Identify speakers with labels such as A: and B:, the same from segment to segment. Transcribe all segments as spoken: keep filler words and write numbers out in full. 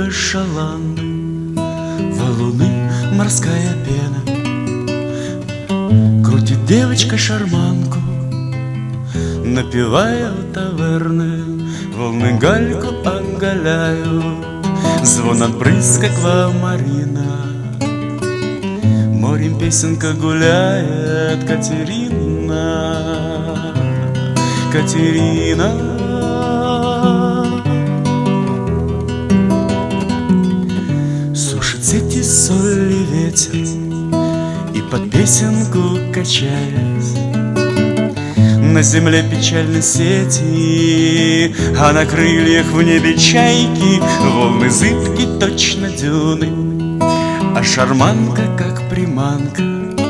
A: кружевной шаланды, валуны, морская пена. Крутит девочка шарманку, напевая в таверны. Волны гальку оголяют, звон от брызг аквамарина. Морем песенка гуляет, Катерина, Катерина. Сушит сети соли ветер, и под песенку качаясь, на земле печальной сети, а на крыльях в небе чайки. Волны зыбки, точно дюны, а шарманка, как приманка.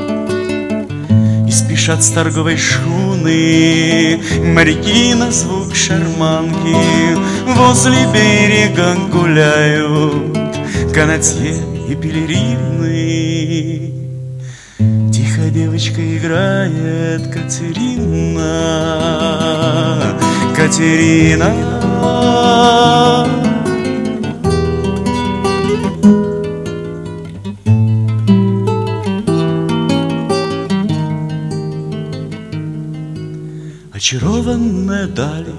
A: И спешат с торговой шхуны моряки на звук шарманки. Возле берега гуляют канатье и пелерины. Тихо девочка играет, Катерина, Катерина. Очарованная далью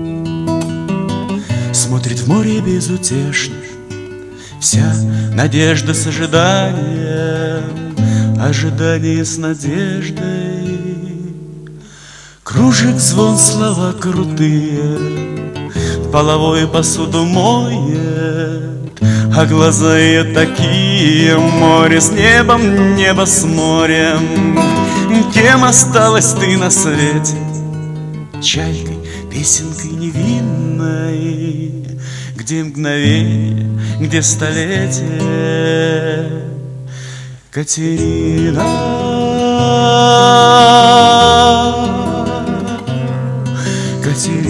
A: смотрит в море безутешно, вся надежда с ожиданием, ожидание с надеждой. Кружит звон, слова крутые, половую посуду моет, а глаза ее такие, море с небом, небо с морем. Кем осталась ты на свете? Чайкой, песенкой невинной, где мгновенье, где столетие. Катерина, Катерина.